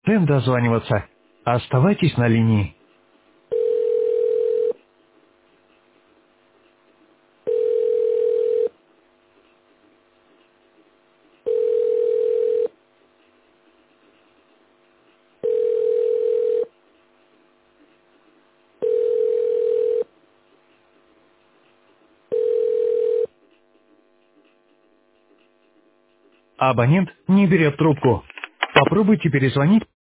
Тем дозваниваться. Оставайтесь на линии. Абонент не берет трубку. Попробуйте перезвонить.